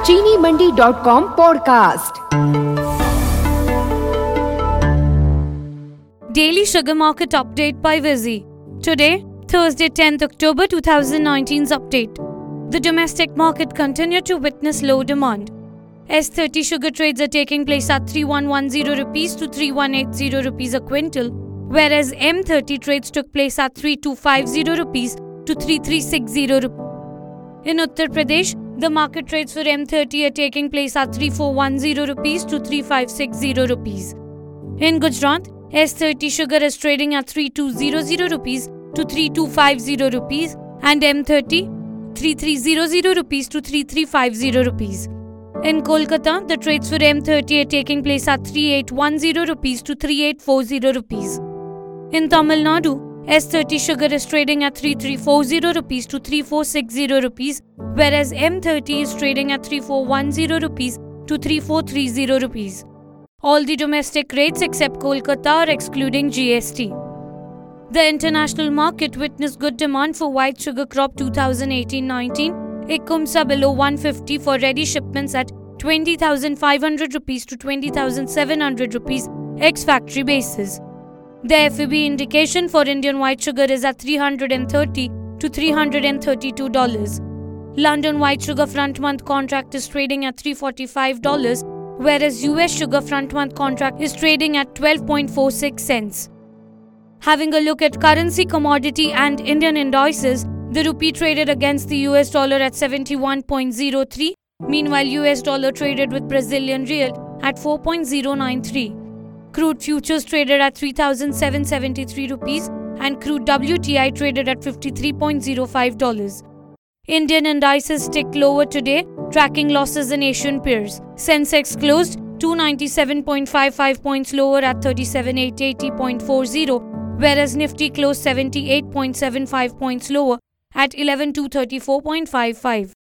ChiniMandi.com podcast. Daily Sugar Market Update by Vizzy. Today, Thursday 10th October 2019's update. The domestic market continued to witness low demand. S30 sugar trades are taking place at 3110 rupees to 3180 rupees a quintal, whereas M30 trades took place at 3250 rupees to 3360 rupees. In Uttar Pradesh, the market trades for M30 are taking place at 3410 rupees to 3560 rupees. In Gujarat, S30 sugar is trading at 3200 rupees to 3250 rupees and M30 3300 rupees to 3350 rupees. In Kolkata, the trades for M30 are taking place at 3810 rupees to 3840 rupees. In Tamil Nadu, S30 sugar is trading at 3340 rupees to 3460 rupees, whereas M30 is trading at 3410 rupees to 3430 rupees. All the domestic rates except Kolkata are excluding GST. The international market witnessed good demand for white sugar crop 2018-19. ICUMSA below 150 for ready shipments at 20,500 rupees to 20,700 rupees ex-factory basis. The FEB indication for Indian white sugar is at $330 to $332. London white sugar front month contract is trading at $345, whereas US sugar front month contract is trading at 12.46 cents. Having a look at currency, commodity and Indian indices, the rupee traded against the US dollar at 71.03. Meanwhile, US dollar traded with Brazilian real at 4.093. Crude futures traded at 3,773 rupees and crude WTI traded at $53.05. Indian indices ticked lower today, tracking losses in Asian peers. Sensex closed 297.55 points lower at 37,880.40, whereas Nifty closed 78.75 points lower at 11,234.55.